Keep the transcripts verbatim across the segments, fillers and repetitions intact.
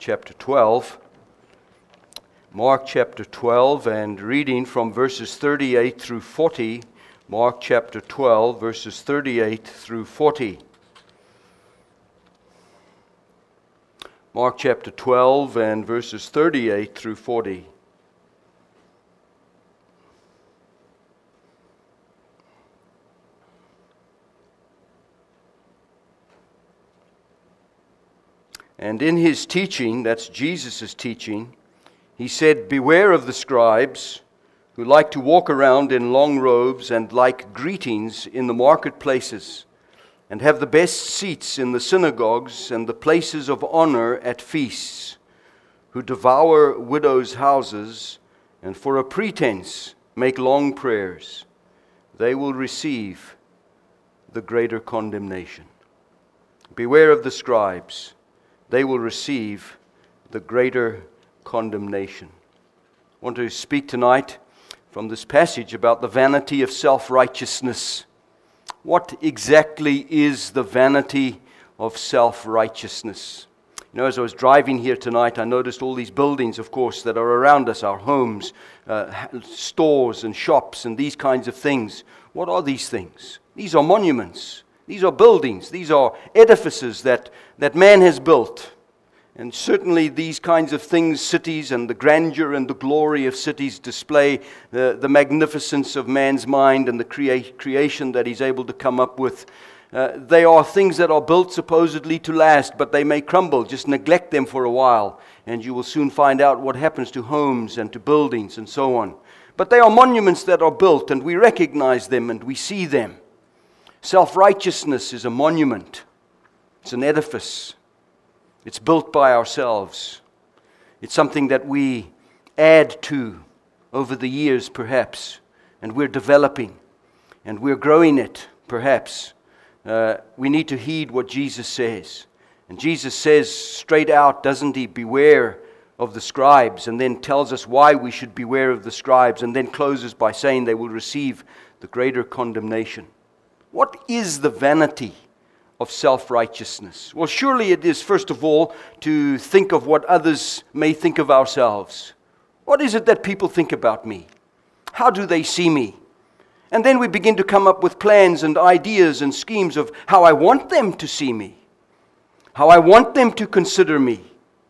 chapter twelve. Mark chapter twelve, and reading from verses thirty-eight through forty. Mark chapter twelve, verses thirty-eight through forty. Mark chapter twelve and verses thirty-eight through forty. And in his teaching, that's Jesus' teaching, he said, "Beware of the scribes who like to walk around in long robes and like greetings in the marketplaces, and have the best seats in the synagogues and the places of honor at feasts, who devour widows' houses, and for a pretense make long prayers. They will receive the greater condemnation." Beware of the scribes. They will receive the greater condemnation. I want to speak tonight from this passage about the vanity of self-righteousness. What exactly is the vanity of self-righteousness? You know, as I was driving here tonight, I noticed all these buildings, of course, that are around us, our homes, uh, stores and shops and these kinds of things. What are these things? These are monuments. These are buildings. These are edifices that, that man has built. And certainly these kinds of things, cities and the grandeur and the glory of cities display the, the magnificence of man's mind and the crea- creation that he's able to come up with. Uh, they are things that are built supposedly to last, but they may crumble. Just neglect them for a while, and you will soon find out what happens to homes and to buildings and so on. But they are monuments that are built, and we recognize them and we see them. Self-righteousness is a monument. It's an edifice. It's built by ourselves. It's something that we add to over the years, perhaps, and we're developing, and we're growing it, perhaps. Uh, we need to heed what Jesus says. And Jesus says straight out, doesn't he, beware of the scribes, and then tells us why we should beware of the scribes, and then closes by saying they will receive the greater condemnation. What is the vanity of self-righteousness? Well, surely it is, first of all, to think of what others may think of ourselves. What is it that people think about me? How do they see me? And then we begin to come up with plans and ideas and schemes of how I want them to see me, how I want them to consider me.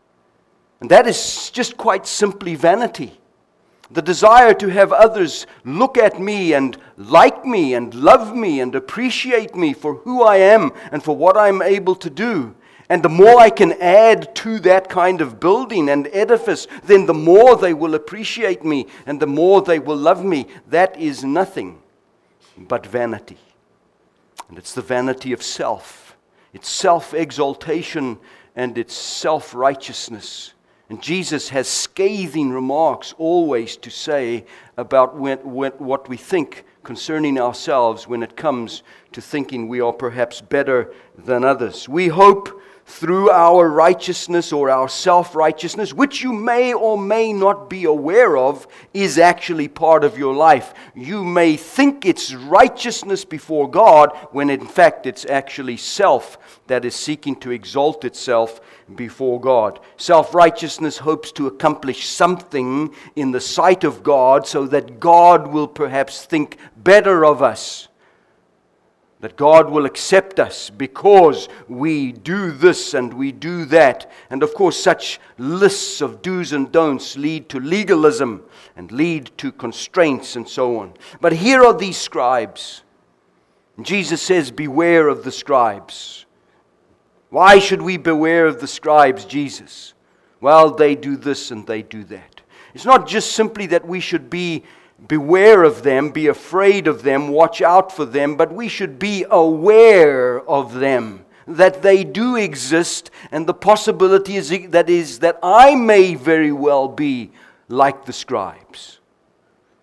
And that is just quite simply vanity. The desire to have others look at me and like me and love me and appreciate me for who I am and for what I'm able to do. And the more I can add to that kind of building and edifice, then the more they will appreciate me and the more they will love me. That is nothing but vanity. And it's the vanity of self. It's self-exaltation and it's self-righteousness. And Jesus has scathing remarks always to say about when, when, what we think concerning ourselves when it comes to thinking we are perhaps better than others. We hope through our righteousness or our self-righteousness, which you may or may not be aware of, is actually part of your life. You may think it's righteousness before God when in fact it's actually self that is seeking to exalt itself before God. Self-righteousness hopes to accomplish something in the sight of God so that God will perhaps think better of us. That God will accept us because we do this and we do that. And of course, such lists of do's and don'ts lead to legalism and lead to constraints and so on. But here are these scribes. And Jesus says, beware of the scribes. Why should we beware of the scribes, Jesus? Well, they do this and they do that. It's not just simply that we should be beware of them, be afraid of them, watch out for them, but we should be aware of them, that they do exist, and the possibility is that is that I may very well be like the scribes.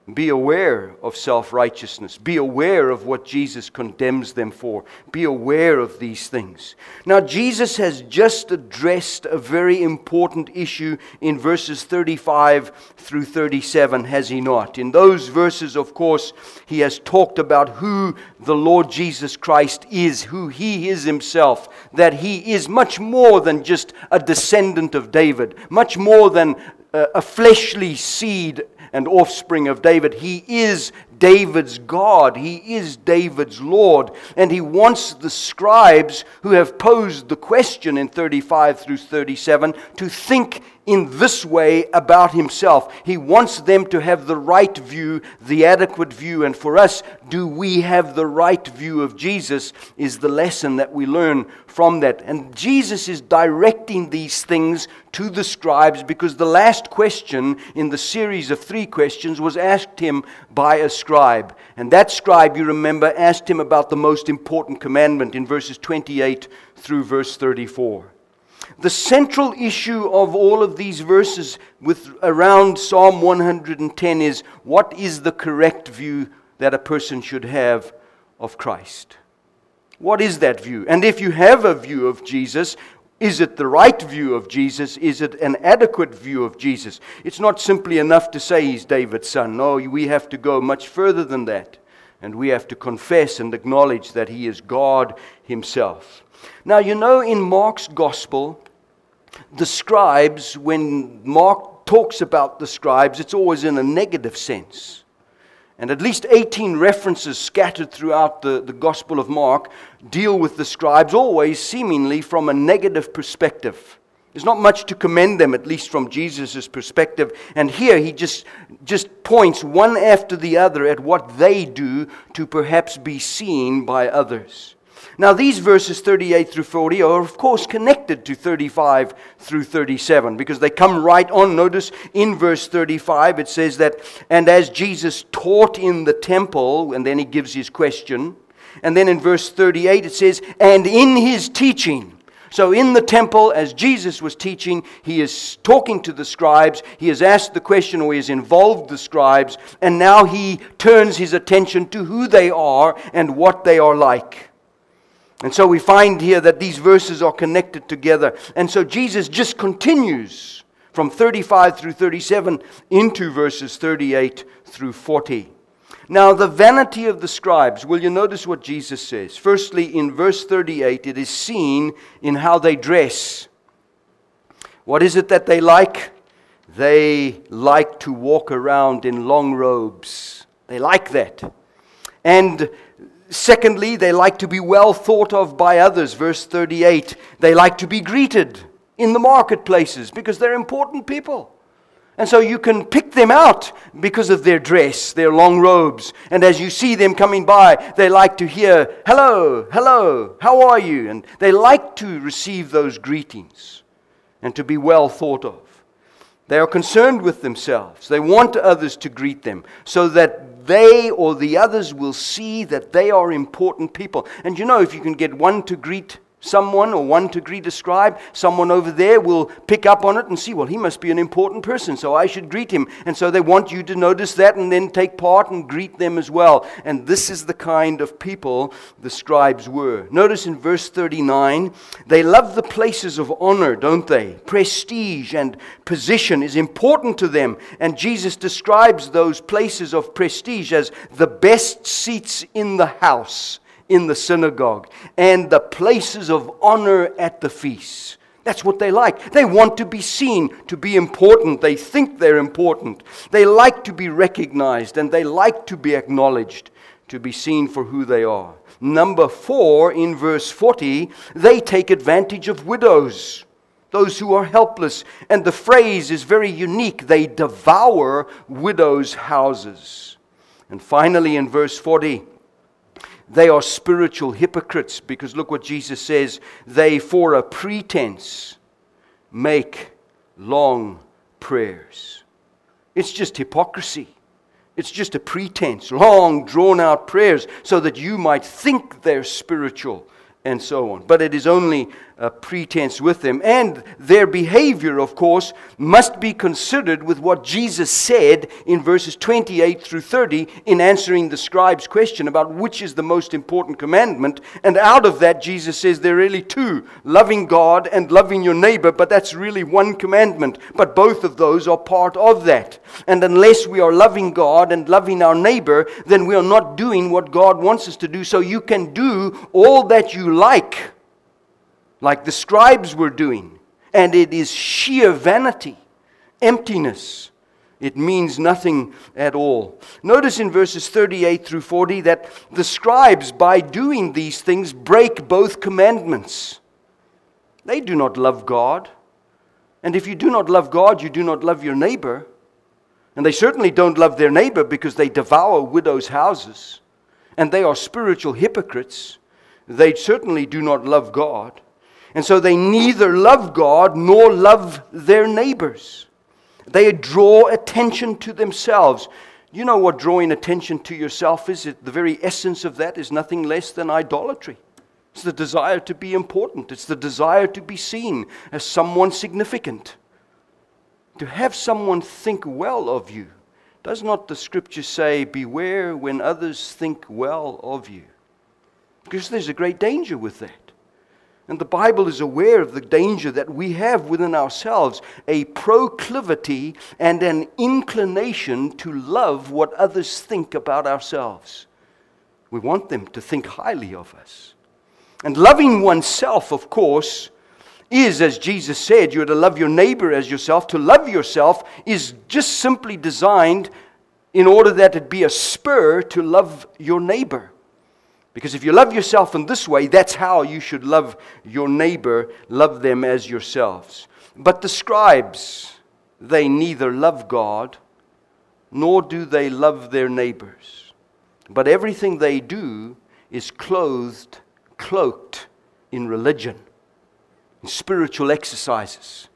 Be aware of self-righteousness. Be aware of what Jesus condemns them for. Be aware of these things. Now, Jesus has just addressed a very important issue in verses thirty-five through thirty-seven, has he not? In those verses, of course, he has talked about who the Lord Jesus Christ is, who he is himself, that he is much more than just a descendant of David, much more than a, a fleshly seed and offspring of David. He is David's God. He is David's Lord. And he wants the scribes who have posed the question in thirty-five through thirty-seven to think in this way about himself. He wants them to have the right view, the adequate view. And for us, do we have the right view of Jesus is the lesson that we learn from that. And Jesus is directing these things to the scribes because the last question in the series of three questions was asked him by a scribe. And that scribe, you remember, asked him about the most important commandment in verses twenty-eight through verse thirty-four. The central issue of all of these verses with around Psalm one hundred ten is, what is the correct view that a person should have of Christ? What is that view? And if you have a view of Jesus, is it the right view of Jesus? Is it an adequate view of Jesus? It's not simply enough to say he's David's son. No, we have to go much further than that. And we have to confess and acknowledge that he is God himself. Now, you know, in Mark's gospel, the scribes, when Mark talks about the scribes, it's always in a negative sense. And at least eighteen references scattered throughout the, the Gospel of Mark deal with the scribes, always seemingly from a negative perspective. There's not much to commend them, at least from Jesus' perspective. And here he just, just points one after the other at what they do to perhaps be seen by others. Now, these verses thirty-eight through forty are, of course, connected to thirty-five through thirty-seven because they come right on. Notice in verse thirty-five it says that, and as Jesus taught in the temple, and then he gives his question. And then in verse thirty-eight it says, and in his teaching. So in the temple, as Jesus was teaching, he is talking to the scribes. He has asked the question, or he has involved the scribes. And now he turns his attention to who they are and what they are like. And so we find here that these verses are connected together. And so Jesus just continues from thirty-five through thirty-seven into verses thirty-eight through forty. Now, the vanity of the scribes, will you notice what Jesus says? Firstly, in verse thirty-eight, it is seen in how they dress. What is it that they like? They like to walk around in long robes. They like that. And secondly, they like to be well thought of by others. Verse thirty-eight, they like to be greeted in the marketplaces because they're important people. And so you can pick them out because of their dress, their long robes. And as you see them coming by, they like to hear, hello, hello, how are you? And they like to receive those greetings and to be well thought of. They are concerned with themselves. They want others to greet them so that they or the others will see that they are important people. And you know, if you can get one to greet someone or one to greet a scribe, someone over there will pick up on it and see, well, he must be an important person, so I should greet him. And so they want you to notice that and then take part and greet them as well. And this is the kind of people the scribes were. Notice in verse thirty-nine, they love the places of honor, don't they? Prestige and position is important to them. And Jesus describes those places of prestige as the best seats in the house, in the synagogue, and the places of honor at the feasts. That's what they like. They want to be seen, to be important. They think they're important. They like to be recognized, and they like to be acknowledged, to be seen for who they are. Number four, in verse forty, they take advantage of widows, those who are helpless. And the phrase is very unique. They devour widows' houses. And finally, in verse forty, they are spiritual hypocrites, because look what Jesus says. They, for a pretense, make long prayers. It's just hypocrisy. It's just a pretense, long drawn out prayers so that you might think they're spiritual and so on. But it is only a pretense with them. And their behavior, of course, must be considered with what Jesus said in verses twenty-eight through thirty in answering the scribe's question about which is the most important commandment. And out of that, Jesus says there are really two, loving God and loving your neighbor, but that's really one commandment. But both of those are part of that. And unless we are loving God and loving our neighbor, then we are not doing what God wants us to do. So you can do all that you like, like the scribes were doing, and it is sheer vanity, emptiness. It means nothing at all. Notice in verses thirty-eight through forty that the scribes, by doing these things, break both commandments. They do not love God. And if you do not love God, you do not love your neighbor. And they certainly don't love their neighbor because they devour widows' houses. And they are spiritual hypocrites. They certainly do not love God. And so they neither love God nor love their neighbors. They draw attention to themselves. You know what drawing attention to yourself is? The very essence of that is nothing less than idolatry. It's the desire to be important. It's the desire to be seen as someone significant. To have someone think well of you. Does not the scripture say, beware when others think well of you? Because there's a great danger with that. And the Bible is aware of the danger that we have within ourselves, a proclivity and an inclination to love what others think about ourselves. We want them to think highly of us. And loving oneself, of course, is, as Jesus said, you're to love your neighbor as yourself. To love yourself is just simply designed in order that it be a spur to love your neighbor. Because if you love yourself in this way, that's how you should love your neighbor, love them as yourselves. But the scribes, they neither love God, nor do they love their neighbors. But everything they do is clothed, cloaked in religion, in spiritual exercises.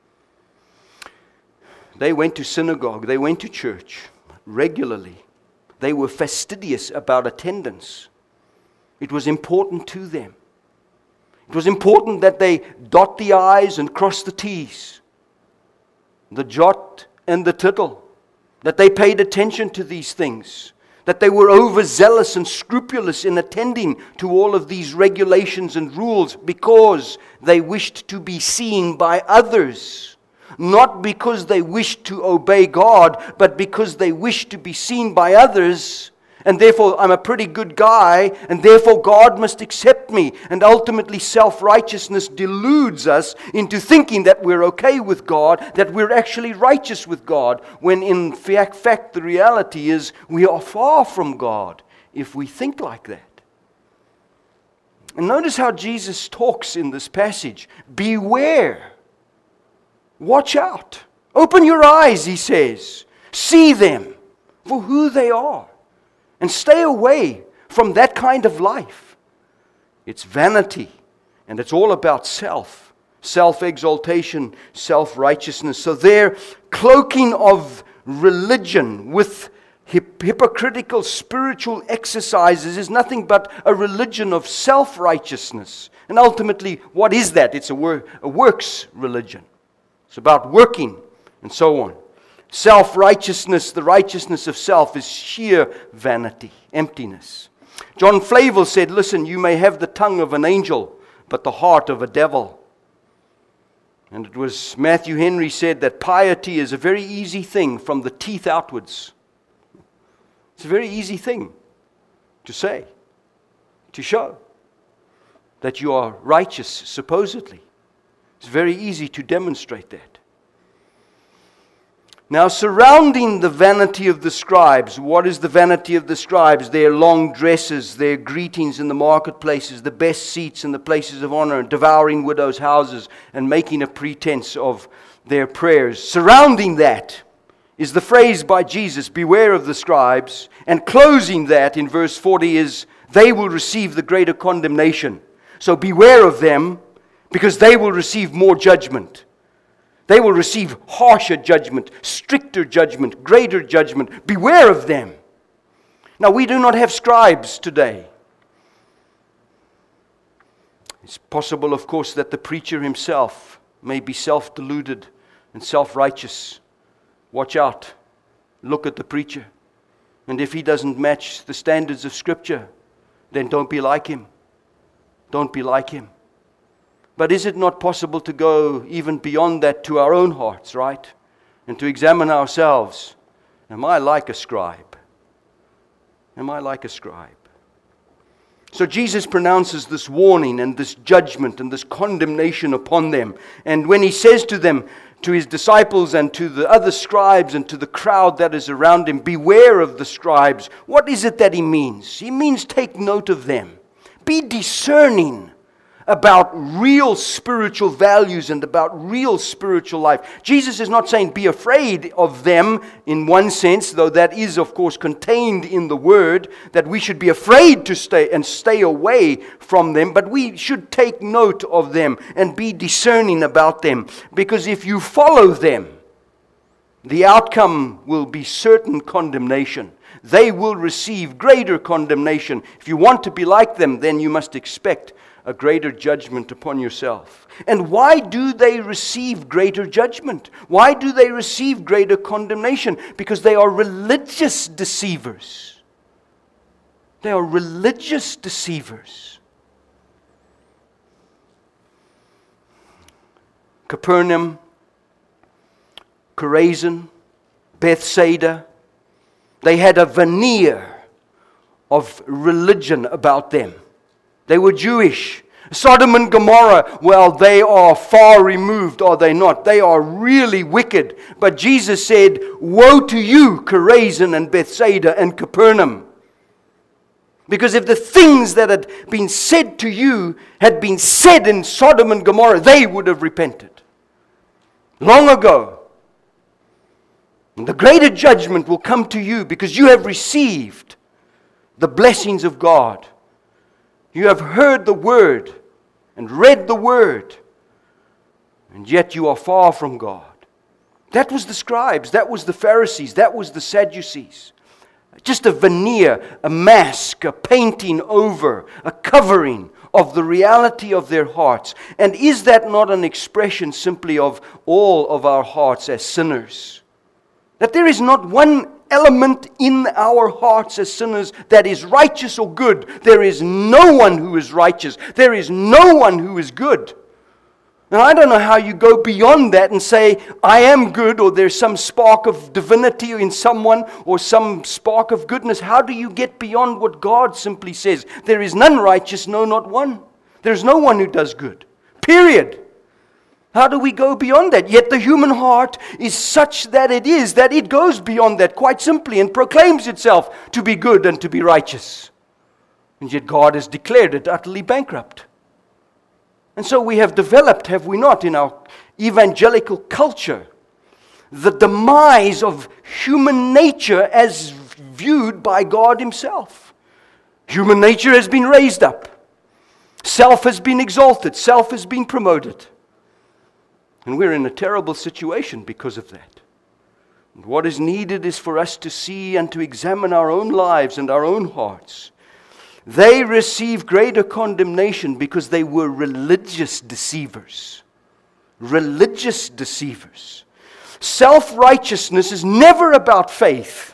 They went to synagogue, they went to church regularly. They were fastidious about attendance. It was important to them. It was important that they dot the I's and cross the T's. The jot and the tittle. That they paid attention to these things. That they were overzealous and scrupulous in attending to all of these regulations and rules because they wished to be seen by others. Not because they wished to obey God, but because they wished to be seen by others. And therefore, I'm a pretty good guy, and therefore God must accept me. And ultimately, self-righteousness deludes us into thinking that we're okay with God, that we're actually righteous with God, when in fact, the reality is we are far from God if we think like that. And notice how Jesus talks in this passage. Beware. Watch out. Open your eyes, he says. See them for who they are. And stay away from that kind of life. It's vanity, and it's all about self. Self-exaltation, self-righteousness. So their cloaking of religion with hip- hypocritical spiritual exercises is nothing but a religion of self-righteousness. And ultimately, what is that? It's a, wor- a works religion. It's about working and so on. Self-righteousness, the righteousness of self, is sheer vanity, emptiness. John Flavel said, listen, you may have the tongue of an angel, but the heart of a devil. And it was Matthew Henry said that piety is a very easy thing from the teeth outwards. It's a very easy thing to say, to show that you are righteous, supposedly. It's very easy to demonstrate that. Now, surrounding the vanity of the scribes, what is the vanity of the scribes? Their long dresses, their greetings in the marketplaces, the best seats in the places of honor, devouring widows' houses, and making a pretense of their prayers. Surrounding that is the phrase by Jesus, beware of the scribes. And closing that in verse forty is, they will receive the greater condemnation. So beware of them, because they will receive more judgment. They will receive harsher judgment, stricter judgment, greater judgment. Beware of them. Now, we do not have scribes today. It's possible, of course, that the preacher himself may be self-deluded and self-righteous. Watch out. Look at the preacher. And if he doesn't match the standards of Scripture, then don't be like him. Don't be like him. But is it not possible to go even beyond that to our own hearts, right? And to examine ourselves. Am I like a scribe? Am I like a scribe? So Jesus pronounces this warning and this judgment and this condemnation upon them. And when he says to them, to his disciples and to the other scribes and to the crowd that is around him, beware of the scribes, what is it that he means? He means take note of them. Be discerning about real spiritual values and about real spiritual life. Jesus is not saying be afraid of them in one sense, though that is of course contained in the word, that we should be afraid to stay and stay away from them, but we should take note of them and be discerning about them, because if you follow them, the outcome will be certain condemnation. They will receive greater condemnation. If you want to be like them, then you must expect a greater judgment upon yourself. And why do they receive greater judgment? Why do they receive greater condemnation? Because they are religious deceivers. They are religious deceivers. Capernaum, Chorazin, Bethsaida, they had a veneer of religion about them. They were Jewish. Sodom and Gomorrah, well, they are far removed, are they not? They are really wicked. But Jesus said, woe to you, Chorazin and Bethsaida and Capernaum. Because if the things that had been said to you had been said in Sodom and Gomorrah, they would have repented long ago. And the greater judgment will come to you because you have received the blessings of God. You have heard the word and read the word, and yet you are far from God. That was the scribes, that was the Pharisees, that was the Sadducees. Just a veneer, a mask, a painting over, a covering of the reality of their hearts. And is that not an expression simply of all of our hearts as sinners? That there is not one element in our hearts as sinners that is righteous or good. There is no one who is righteous. There is no one who is good. And I don't know how you go beyond that and say, I am good, or there's some spark of divinity in someone, or some spark of goodness. How do you get beyond what God simply says? There is none righteous, no, not one. There's no one who does good. Period. How do we go beyond that? Yet the human heart is such that it is, that it goes beyond that quite simply and proclaims itself to be good and to be righteous. And yet God has declared it utterly bankrupt. And so we have developed, have we not, in our evangelical culture, the demise of human nature as viewed by God Himself. Human nature has been raised up. Self has been exalted. Self has been promoted. And we're in a terrible situation because of that. And what is needed is for us to see and to examine our own lives and our own hearts. They receive greater condemnation because they were religious deceivers. Religious deceivers. Self-righteousness is never about faith.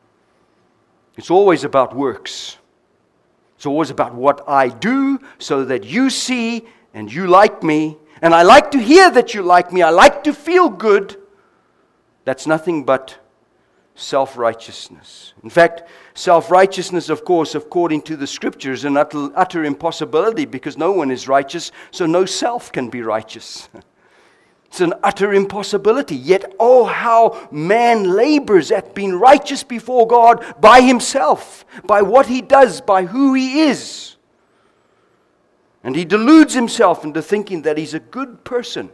It's always about works. It's always about what I do so that you see and you like me. And I like to hear that you like me. I like to feel good. That's nothing but self-righteousness. In fact, self-righteousness, of course, according to the Scriptures, is an utter, utter impossibility because no one is righteous, so no self can be righteous. It's an utter impossibility. Yet, oh, how man labors at being righteous before God by himself, by what he does, by who he is. And he deludes himself into thinking that he's a good person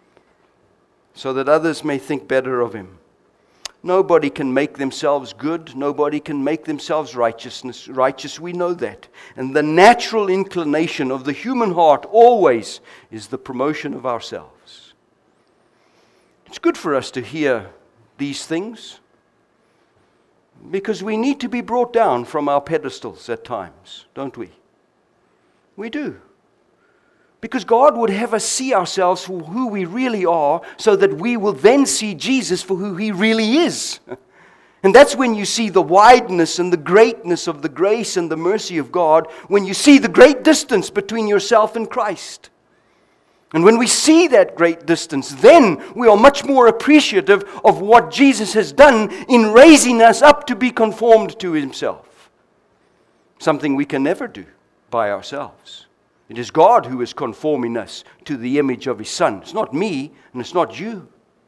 so that others may think better of him. Nobody can make themselves good. Nobody can make themselves righteousness, righteous. We know that. And the natural inclination of the human heart always is the promotion of ourselves. It's good for us to hear these things because we need to be brought down from our pedestals at times, don't we? We do. Because God would have us see ourselves for who we really are, so that we will then see Jesus for who He really is. And that's when you see the wideness and the greatness of the grace and the mercy of God, when you see the great distance between yourself and Christ. And when we see that great distance, then we are much more appreciative of what Jesus has done in raising us up to be conformed to Himself. Something we can never do by ourselves. It is God who is conforming us to the image of His Son. It's not me, and it's not you.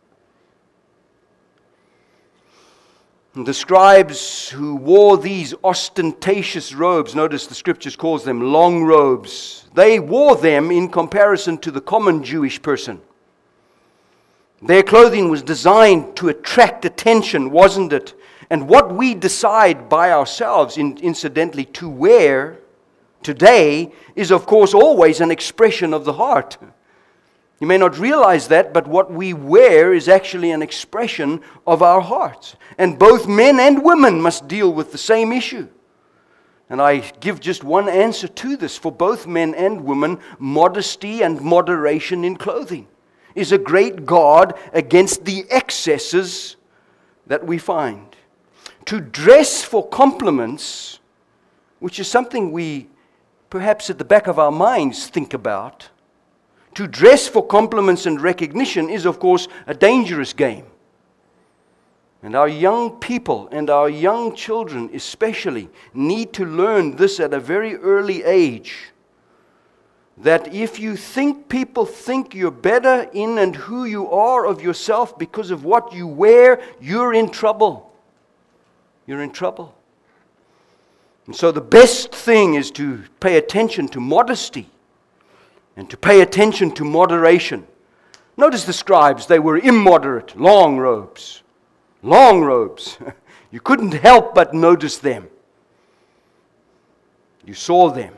And the scribes who wore these ostentatious robes, notice the Scriptures calls them long robes, they wore them in comparison to the common Jewish person. Their clothing was designed to attract attention, wasn't it? And what we decide by ourselves, in, incidentally, to wear today is, of course, always an expression of the heart. You may not realize that, but what we wear is actually an expression of our hearts. And both men and women must deal with the same issue. And I give just one answer to this. For both men and women, modesty and moderation in clothing is a great guard against the excesses that we find. To dress for compliments, which is something we perhaps at the back of our minds think about, to dress for compliments and recognition is, of course, a dangerous game. And our young people and our young children especially need to learn this at a very early age. That if you think people think you're better in and who you are of yourself because of what you wear, you're in trouble. You're in trouble. And so the best thing is to pay attention to modesty and to pay attention to moderation. Notice the scribes, they were immoderate, long robes. Long robes. You couldn't help but notice them. You saw them.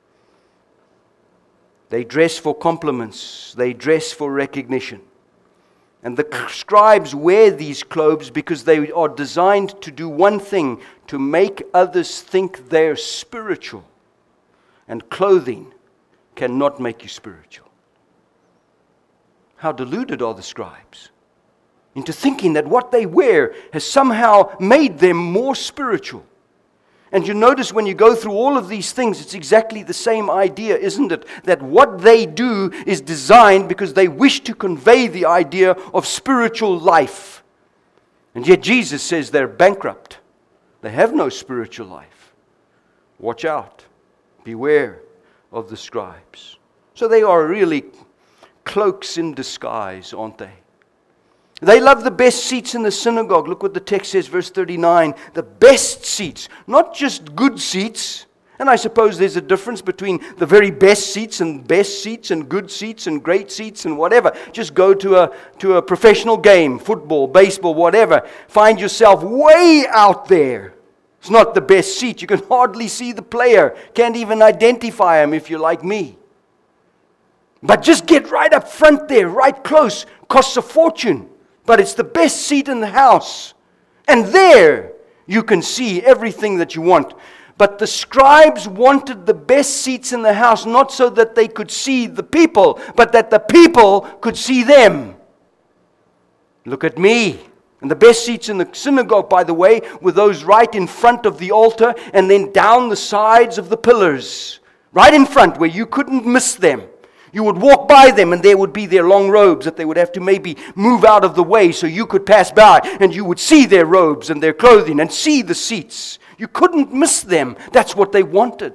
They dress for compliments. They dress for recognition. And the scribes wear these clothes because they are designed to do one thing, to make others think they're spiritual. And clothing cannot make you spiritual. How deluded are the scribes into thinking that what they wear has somehow made them more spiritual. And you notice when you go through all of these things, it's exactly the same idea, isn't it? That what they do is designed because they wish to convey the idea of spiritual life. And yet Jesus says they're bankrupt. They have no spiritual life. Watch out. Beware of the scribes. So they are really cloaks in disguise, aren't they? They love the best seats in the synagogue. Look what the text says, verse thirty-nine. The best seats, not just good seats. And I suppose there's a difference between the very best seats and best seats and good seats and great seats and whatever. Just go to a to a professional game, football, baseball, whatever. Find yourself way out there. It's not the best seat. You can hardly see the player. Can't even identify him if you're like me. But just get right up front there, right close. Costs a fortune. But it's the best seat in the house. And there you can see everything that you want. But the scribes wanted the best seats in the house, not so that they could see the people, but that the people could see them. Look at me. And the best seats in the synagogue, by the way, were those right in front of the altar and then down the sides of the pillars. Right in front where you couldn't miss them. You would walk by them and there would be their long robes that they would have to maybe move out of the way so you could pass by. And you would see their robes and their clothing and see the seats. You couldn't miss them. That's what they wanted.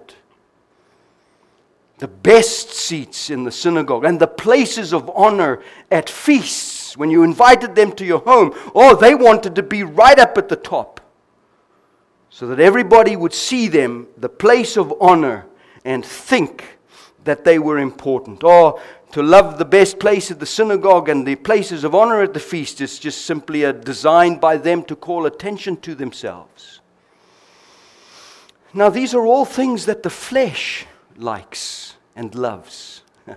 The best seats in the synagogue and the places of honor at feasts. When you invited them to your home, oh, they wanted to be right up at the top. So that everybody would see them, the place of honor, and think that they were important. Or to love the best place at the synagogue and the places of honor at the feast is just simply a design by them to call attention to themselves. Now these are all things that the flesh likes and loves.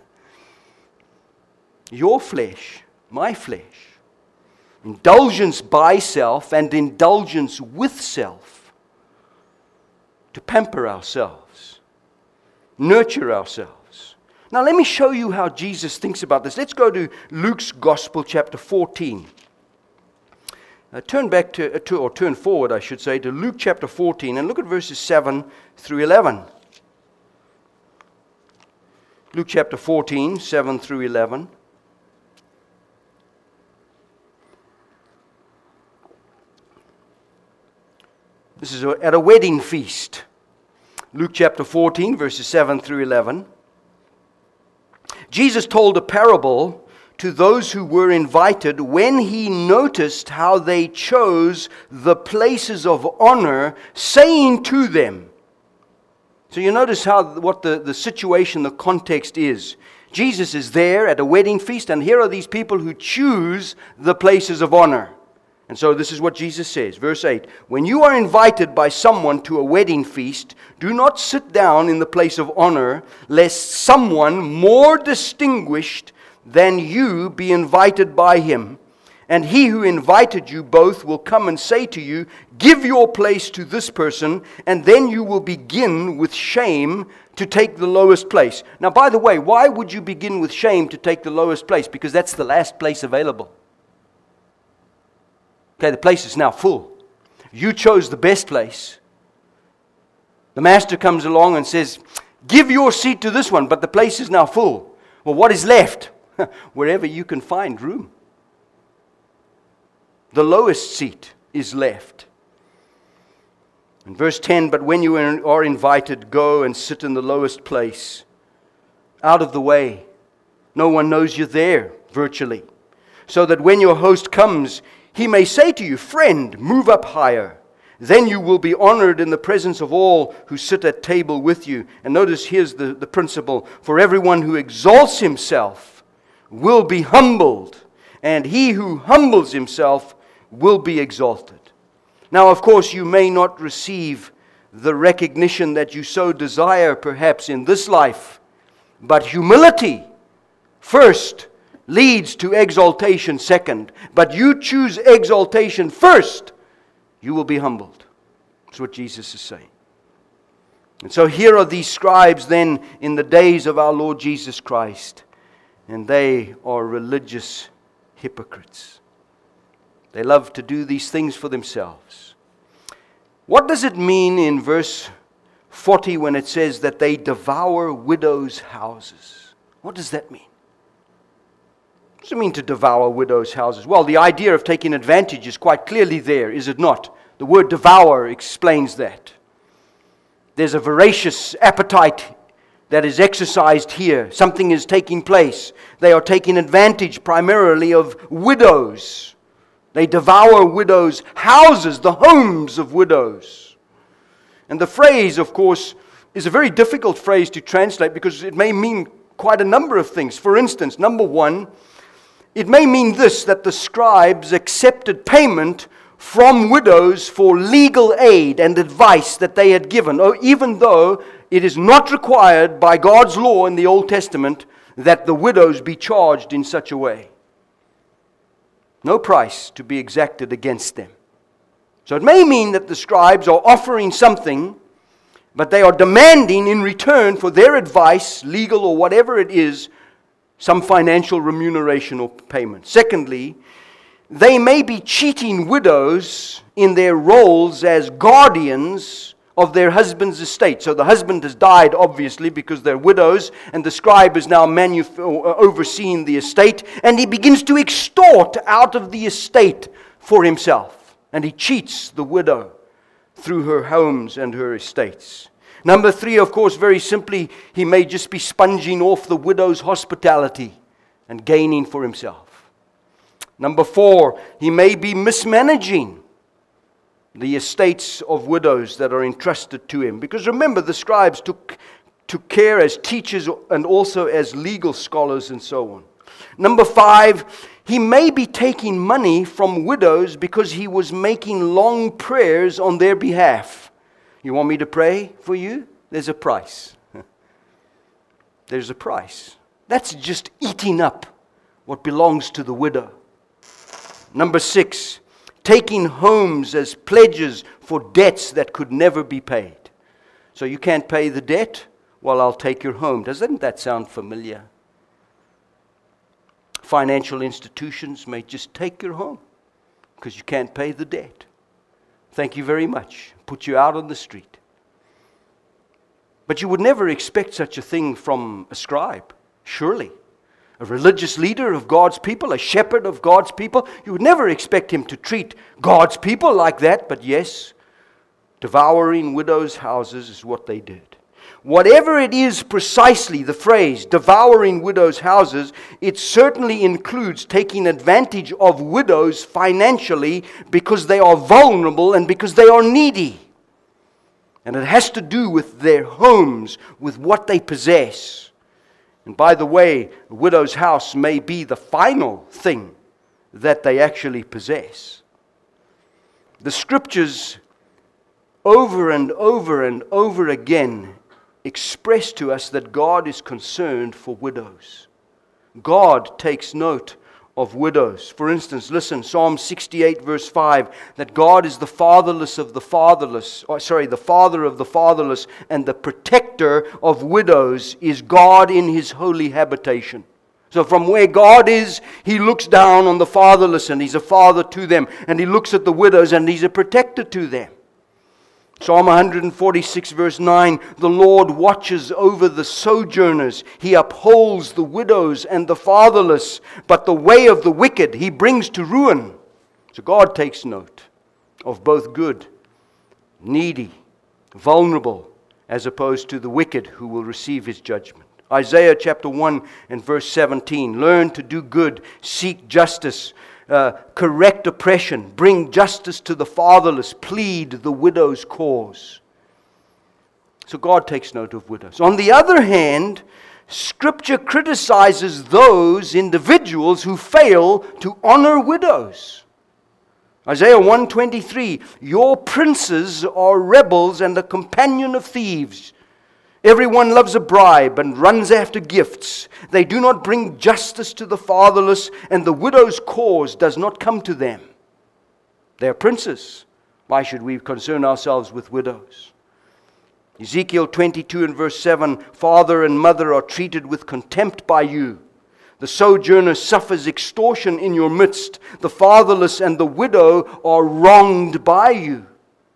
Your flesh, my flesh, indulgence by self and indulgence with self, to pamper ourselves, nurture ourselves, Now let me show you how Jesus thinks about this. Let's go to Luke's Gospel, chapter fourteen. Uh, turn back to, uh, to, or turn forward, I should say, to Luke chapter fourteen, and look at verses seven through eleven. Luke chapter fourteen, seven through eleven. This is at a wedding feast. Luke chapter fourteen, verses seven through eleven. Jesus told a parable to those who were invited when he noticed how they chose the places of honor, saying to them. So you notice how what the, the situation, the context is. Jesus is there at a wedding feast, and here are these people who choose the places of honor. And so this is what Jesus says, verse eight. When you are invited by someone to a wedding feast, do not sit down in the place of honor, lest someone more distinguished than you be invited by him. And he who invited you both will come and say to you, give your place to this person, and then you will begin with shame to take the lowest place. Now, by the way, why would you begin with shame to take the lowest place? Because that's the last place available. Okay, the place is now full. You chose the best place. The master comes along and says, give your seat to this one, but the place is now full. Well, what is left? Wherever you can find room. The lowest seat is left. In verse ten, but when you are invited, go and sit in the lowest place, out of the way. No one knows you're there, virtually. So that when your host comes, he may say to you, friend, move up higher. Then you will be honored in the presence of all who sit at table with you. And notice here's the, the principle. For everyone who exalts himself will be humbled, and he who humbles himself will be exalted. Now, of course, you may not receive the recognition that you so desire perhaps in this life, but humility first leads to exaltation second. But you choose exaltation first, you will be humbled. That's what Jesus is saying. And so here are these scribes then in the days of our Lord Jesus Christ. And they are religious hypocrites. They love to do these things for themselves. What does it mean in verse forty when it says that they devour widows' houses? What does that mean? What does it mean to devour widows' houses? Well, the idea of taking advantage is quite clearly there, is it not? The word devour explains that. There's a voracious appetite that is exercised here. Something is taking place. They are taking advantage primarily of widows. They devour widows' houses, the homes of widows. And the phrase, of course, is a very difficult phrase to translate because it may mean quite a number of things. For instance, number one, it may mean this, that the scribes accepted payment from widows for legal aid and advice that they had given, even though it is not required by God's law in the Old Testament that the widows be charged in such a way. No price to be exacted against them. So it may mean that the scribes are offering something, but they are demanding in return for their advice, legal or whatever it is, some financial remuneration or payment. Secondly, they may be cheating widows in their roles as guardians of their husband's estate. So the husband has died, obviously, because they're widows, and the scribe is now manuf- overseeing the estate, and he begins to extort out of the estate for himself. And he cheats the widow through her homes and her estates. Number three, of course, very simply, he may just be sponging off the widow's hospitality and gaining for himself. Number four, he may be mismanaging the estates of widows that are entrusted to him. Because remember, the scribes took, took care as teachers and also as legal scholars and so on. Number five, he may be taking money from widows because he was making long prayers on their behalf. You want me to pray for you? There's a price. There's a price. That's just eating up what belongs to the widow. Number six, taking homes as pledges for debts that could never be paid. So you can't pay the debt? well, I'll take your home. Doesn't that sound familiar? Financial institutions may just take your home because you can't pay the debt. Thank you very much. Put you out on the street. But you would never expect such a thing from a scribe, surely. A religious leader of God's people, a shepherd of God's people. You would never expect him to treat God's people like that, but yes, devouring widows' houses is what they did. Whatever it is precisely, the phrase, devouring widows' houses, it certainly includes taking advantage of widows financially because they are vulnerable and because they are needy. And it has to do with their homes, with what they possess. And by the way, a widow's house may be the final thing that they actually possess. The scriptures over and over and over again express to us that God is concerned for widows. God takes note of widows. For instance, listen, Psalm sixty-eight verse five, that God is the fatherless of the fatherless, or sorry, the father of the fatherless, and the protector of widows is God in His holy habitation. So from where God is, He looks down on the fatherless and He's a father to them, and He looks at the widows and He's a protector to them. Psalm one forty-six verse nine, the Lord watches over the sojourners. He upholds the widows and the fatherless, but the way of the wicked He brings to ruin. So God takes note of both good, needy, vulnerable, as opposed to the wicked who will receive His judgment. Isaiah chapter one and verse seventeen, learn to do good, seek justice, Uh, correct oppression, bring justice to the fatherless, plead the widow's cause. So God takes note of widows. On the other hand, Scripture criticizes those individuals who fail to honor widows. Isaiah one twenty-three, your princes are rebels and a companion of thieves. Everyone loves a bribe and runs after gifts. They do not bring justice to the fatherless, and the widow's cause does not come to them. They are princes. Why should we concern ourselves with widows? Ezekiel twenty-two and verse seven, father and mother are treated with contempt by you. The sojourner suffers extortion in your midst. The fatherless and the widow are wronged by you.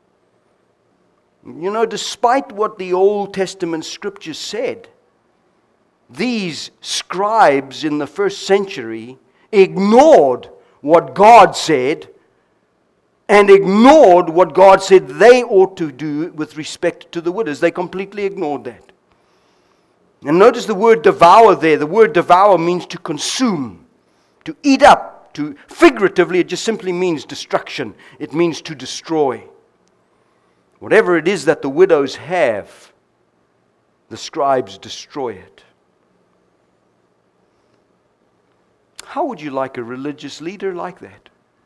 You know, despite what the Old Testament scriptures said, these scribes in the first century ignored what God said and ignored what God said they ought to do with respect to the widows. They completely ignored that. And notice the word devour there. The word devour means to consume, to eat up. To, figuratively, it just simply means destruction. It means to destroy. Whatever it is that the widows have, the scribes destroy it. How would you like a religious leader like that?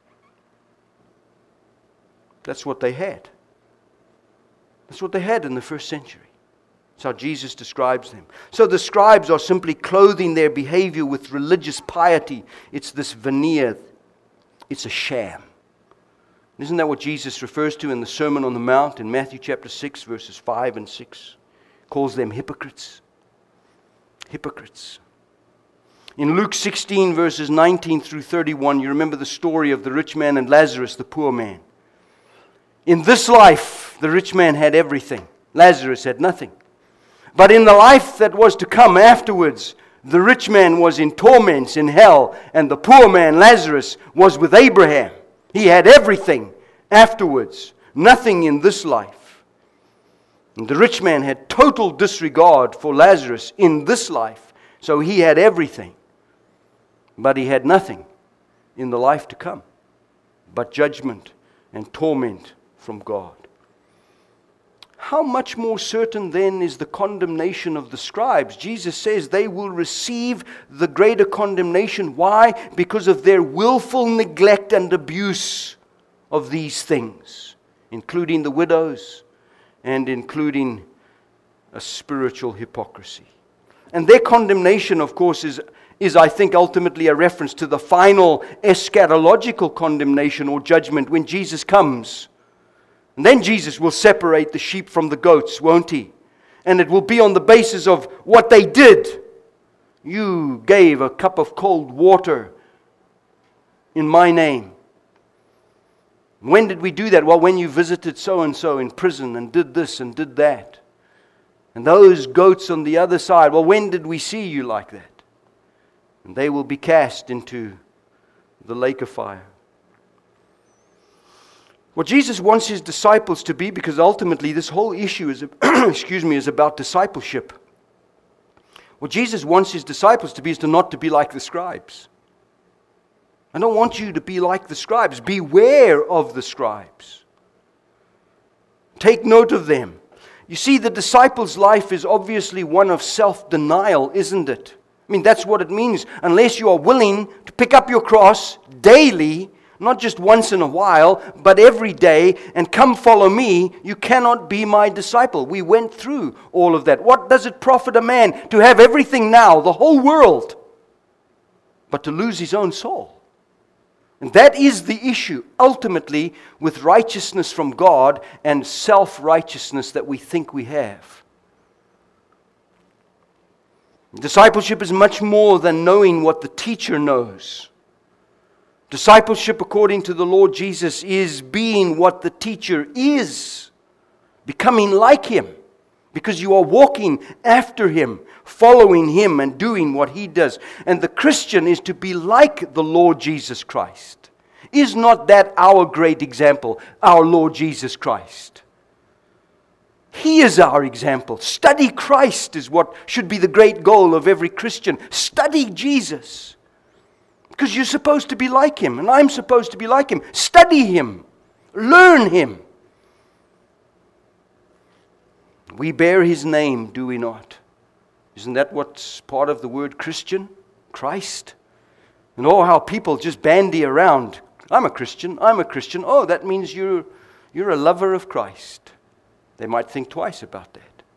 That's what they had. That's what they had in the first century. That's how Jesus describes them. So the scribes are simply clothing their behavior with religious piety. It's this veneer. It's a sham. Isn't that what Jesus refers to in the Sermon on the Mount in Matthew chapter six, verses five and six? Calls them hypocrites. Hypocrites. In Luke sixteen, verses nineteen through thirty-one, you remember the story of the rich man and Lazarus, the poor man. In this life, the rich man had everything. Lazarus had nothing. But in the life that was to come afterwards, the rich man was in torments in hell, and the poor man, Lazarus, was with Abraham. He had everything afterwards, nothing in this life. And the rich man had total disregard for Lazarus in this life, so he had everything. But he had nothing in the life to come, but judgment and torment from God. How much more certain then is the condemnation of the scribes? Jesus says they will receive the greater condemnation. Why? Because of their willful neglect and abuse of these things, including the widows and including a spiritual hypocrisy. And their condemnation, of course, is, is I think, ultimately a reference to the final eschatological condemnation or judgment when Jesus comes. And then Jesus will separate the sheep from the goats, won't He? And it will be on the basis of what they did. You gave a cup of cold water in my name. When did we do that? Well, when you visited so-and-so in prison and did this and did that. And those goats on the other side, well, when did we see you like that? And they will be cast into the lake of fire. What Jesus wants His disciples to be, because ultimately this whole issue is, excuse me, is about discipleship. What Jesus wants His disciples to be is to not to be like the scribes. I don't want you to be like the scribes. Beware of the scribes. Take note of them. You see, the disciples' life is obviously one of self-denial, isn't it? I mean, that's what it means. Unless you are willing to pick up your cross daily, not just once in a while, but every day, and come follow me, you cannot be my disciple. We went through all of that. What does it profit a man to have everything now, the whole world, but to lose his own soul? And that is the issue, ultimately, with righteousness from God and self-righteousness that we think we have. Discipleship is much more than knowing what the teacher knows. Discipleship, according to the Lord Jesus, is being what the teacher is, becoming like Him, because you are walking after Him, following Him and doing what He does. And the Christian is to be like the Lord Jesus Christ. Is not that our great example, our Lord Jesus Christ? He is our example. Study Christ is what should be the great goal of every Christian. Study Jesus. Because you're supposed to be like Him, and I'm supposed to be like Him. Study Him. Learn Him. We bear His name, do we not? Isn't that what's part of the word Christian? Christ. And oh, how people just bandy around. I'm a Christian, I'm a Christian. Oh, that means you're, you're a lover of Christ. They might think twice about that.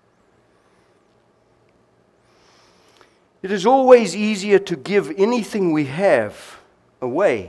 It is always easier to give anything we have away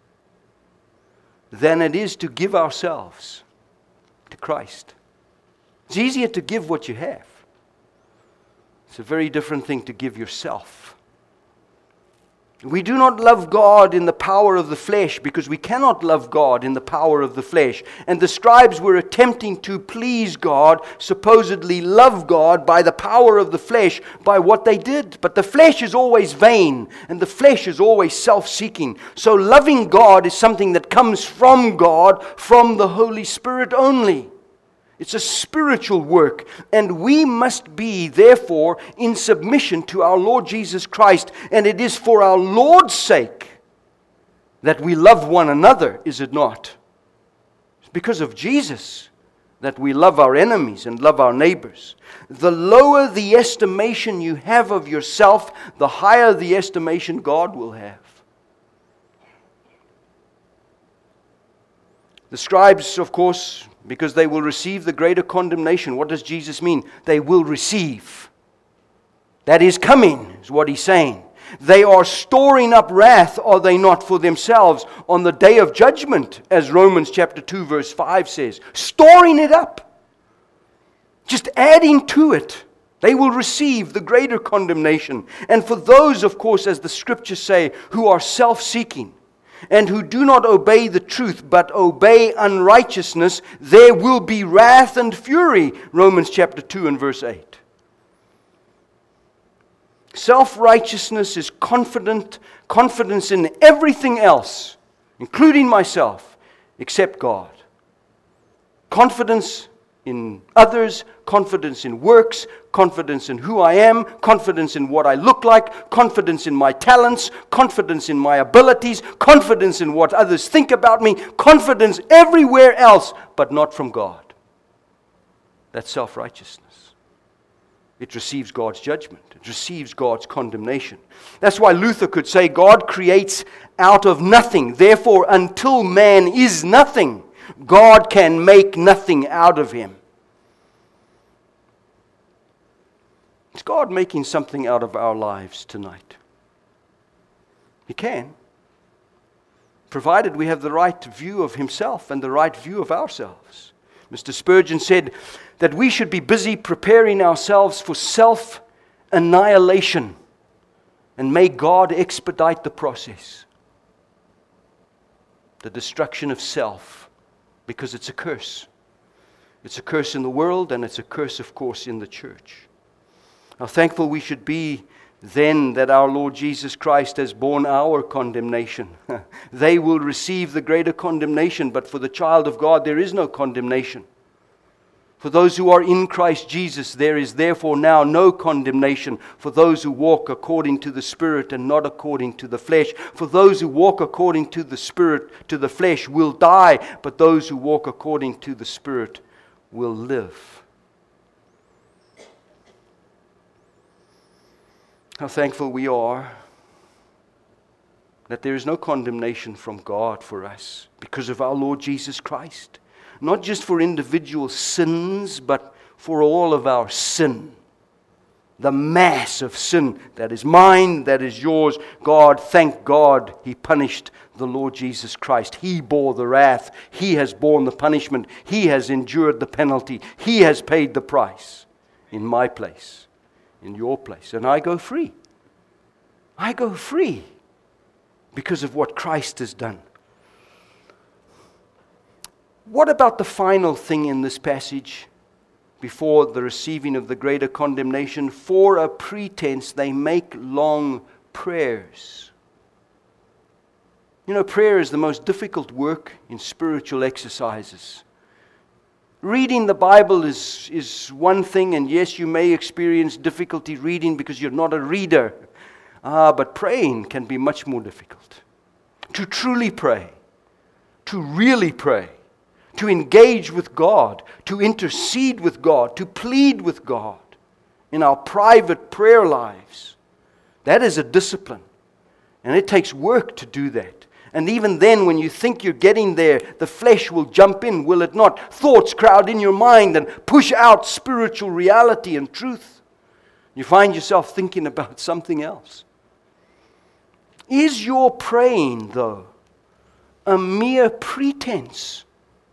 than it is to give ourselves to Christ. It's easier to give what you have. It's a very different thing to give yourself. We do not love God in the power of the flesh because we cannot love God in the power of the flesh. And the scribes were attempting to please God, supposedly love God by the power of the flesh, by what they did. But the flesh is always vain, and the flesh is always self-seeking. So loving God is something that comes from God, from the Holy Spirit only. It's a spiritual work, and we must be, therefore, in submission to our Lord Jesus Christ. And it is for our Lord's sake that we love one another, is it not? It's because of Jesus that we love our enemies and love our neighbors. The lower the estimation you have of yourself, the higher the estimation God will have. The scribes, of course, because they will receive the greater condemnation. What does Jesus mean? They will receive. That is coming, is what He's saying. They are storing up wrath, are they not, for themselves on the day of judgment, as Romans chapter two verse five says. Storing it up. Just adding to it. They will receive the greater condemnation. And for those, of course, as the scriptures say, who are self-seeking, and who do not obey the truth, but obey unrighteousness, there will be wrath and fury. Romans chapter two and verse eight. Self-righteousness is confident, confidence in everything else, including myself, except God. Confidence in others, confidence in works, confidence in who I am, confidence in what I look like, confidence in my talents, confidence in my abilities, confidence in what others think about me, confidence everywhere else, but not from God. That's self-righteousness. It receives God's judgment. It receives God's condemnation. That's why Luther could say, God creates out of nothing. Therefore, until man is nothing, God can make nothing out of him. Is God making something out of our lives tonight? He can, provided we have the right view of Himself and the right view of ourselves. Mister Spurgeon said that we should be busy preparing ourselves for self-annihilation, and may God expedite the process. The destruction of self, because it's a curse. It's a curse in the world, and it's a curse, of course, in the church. How thankful we should be then that our Lord Jesus Christ has borne our condemnation. They will receive the greater condemnation, but for the child of God there is no condemnation. For those who are in Christ Jesus, there is therefore now no condemnation for those who walk according to the Spirit and not according to the flesh. For those who walk according to the Spirit, to the flesh, will die, but those who walk according to the Spirit will live. How thankful we are that there is no condemnation from God for us because of our Lord Jesus Christ. Not just for individual sins, but for all of our sin. The mass of sin that is mine, that is yours. God, thank God, He punished the Lord Jesus Christ. He bore the wrath. He has borne the punishment. He has endured the penalty. He has paid the price in my place, in your place. And I go free. I go free because of what Christ has done. What about the final thing in this passage? Before the receiving of the greater condemnation, for a pretense they make long prayers. You know, prayer is the most difficult work in spiritual exercises. Reading the Bible is, is one thing, and yes, you may experience difficulty reading because you're not a reader. Ah, but praying can be much more difficult. To truly pray, to really pray, to engage with God, to intercede with God, to plead with God in our private prayer lives. That is a discipline. And it takes work to do that. And even then, when you think you're getting there, the flesh will jump in, will it not? Thoughts crowd in your mind and push out spiritual reality and truth. You find yourself thinking about something else. Is your praying, though, a mere pretense?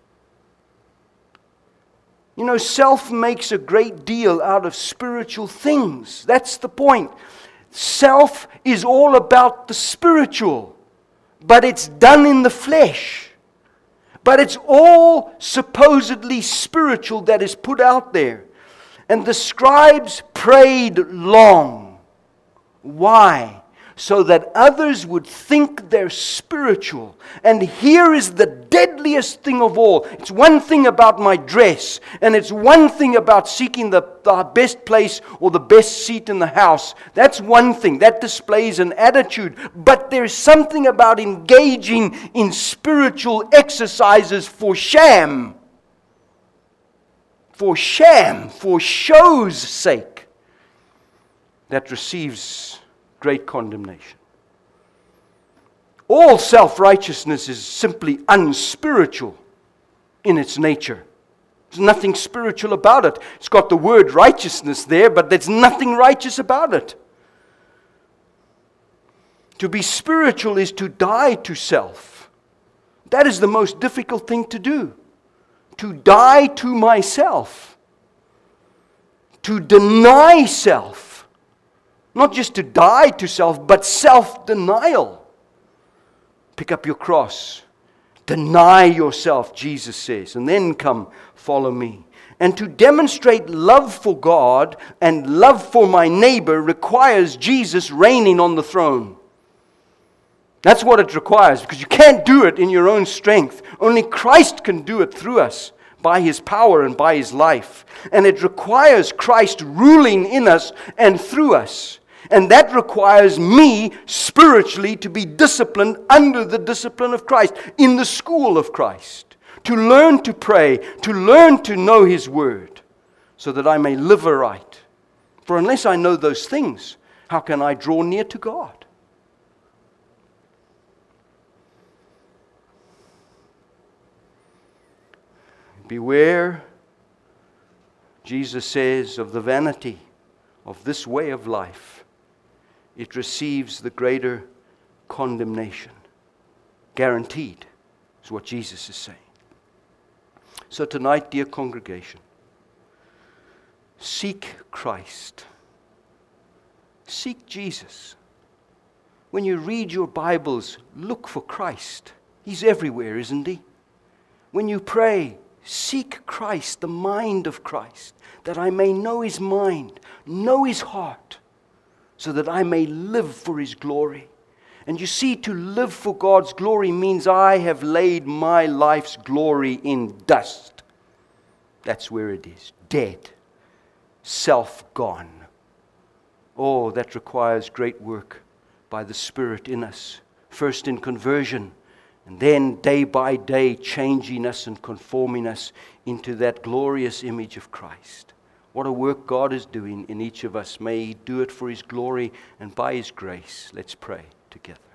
You know, self makes a great deal out of spiritual things. That's the point. Self is all about the spiritual, but it's done in the flesh. But it's all supposedly spiritual that is put out there. And the scribes prayed long. Why? So that others would think they're spiritual. And here is the deadliest thing of all. It's one thing about my dress, and it's one thing about seeking the, the best place or the best seat in the house. That's one thing. That displays an attitude. But there's something about engaging in spiritual exercises for sham. For sham, for show's sake, that receives great condemnation. All self-righteousness is simply unspiritual in its nature. There's nothing spiritual about it. It's got the word righteousness there, but there's nothing righteous about it. To be spiritual is to die to self. That is the most difficult thing to do. To die to myself. To deny self. Not just to die to self, but self-denial. Pick up your cross. Deny yourself, Jesus says, and then come follow me. And to demonstrate love for God and love for my neighbor requires Jesus reigning on the throne. That's what it requires, because you can't do it in your own strength. Only Christ can do it through us by His power and by His life. And it requires Christ ruling in us and through us. And that requires me spiritually to be disciplined under the discipline of Christ, in the school of Christ. To learn to pray, to learn to know His Word, so that I may live aright. For unless I know those things, how can I draw near to God? Beware, Jesus says, of the vanity of this way of life. It receives the greater condemnation. Guaranteed, is what Jesus is saying. So tonight, dear congregation, seek Christ. Seek Jesus. When you read your Bibles, look for Christ. He's everywhere, isn't he? When you pray, seek Christ, the mind of Christ, that I may know his mind, know his heart, so that I may live for his glory. And you see, to live for God's glory means I have laid my life's glory in dust. That's where it is. Dead. Self gone. Oh, that requires great work by the Spirit in us. First in conversion, and then day by day changing us and conforming us into that glorious image of Christ. What a work God is doing in each of us. May he do it for his glory and by his grace. Let's pray together.